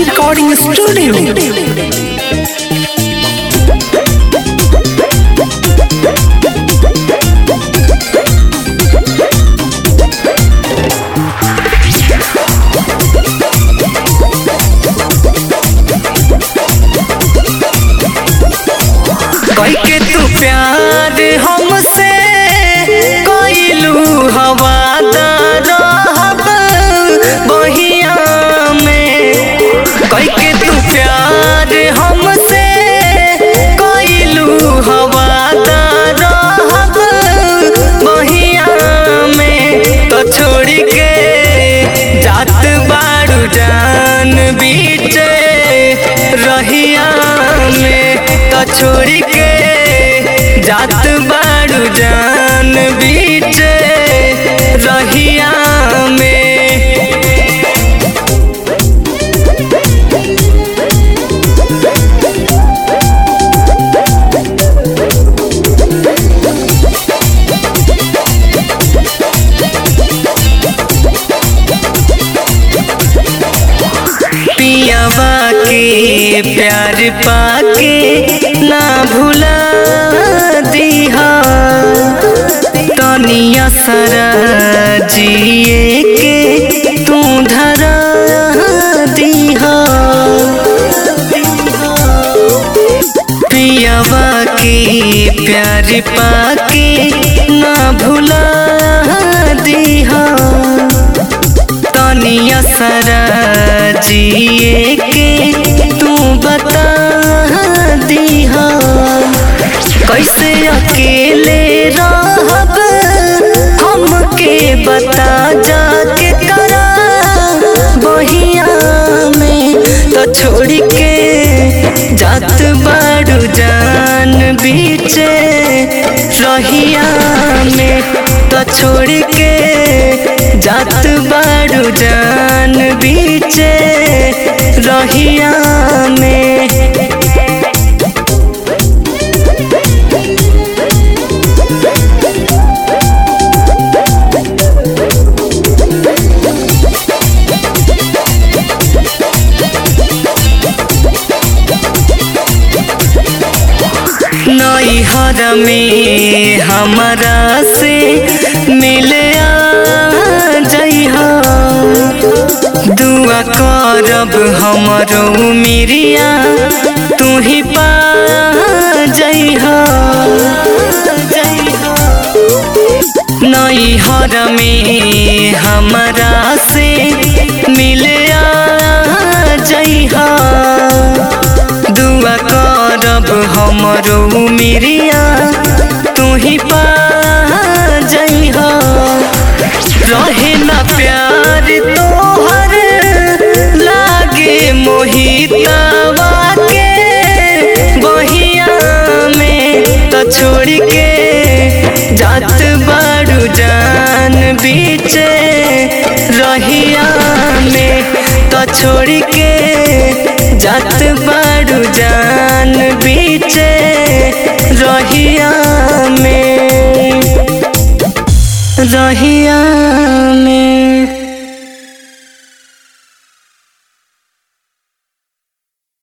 Recording Studio. कोई के तू प्यार हमसे कोइलू हवादार रहब बहिया में। कोई के तू प्यार हमसे कोइलू हवादार रहब बहिया में। तो छोड़ के जात बारू जान बीचे रहिया में। तो छोड़ के जात बारू जान बीच रहिया में। पियावा के प्यार पाके ना भुला दीहा तनिया सरा जिए के तू धरा दीहा। पियावा के प्यार पाके ना भुला दीहा तनिया सरा जिए के तू बता दीहा। कैसे अकेले रहब हमके बता जाके करा बहिया में। तो छोड़ के जात बारू जान बीचे रहिया में। तो छोड़ के जात बारू जान बीचे रहिया में। नैहर में हमरा से मिले आ जइहा दुआ करब हमरो मिरिया तू ही पा जइहा। नैहर में हमरा से मिले आ जइहा दुआ करब हमरो मिरिया तू ही पा जइहा। रहे ना प्यार तोहर लागे मोहितवा के बहिया में। तो छोड़ के जात बारू जान बीचे रहिया में। तो छोड़ के जात बारू जान बीचे रहिया में रहिया में।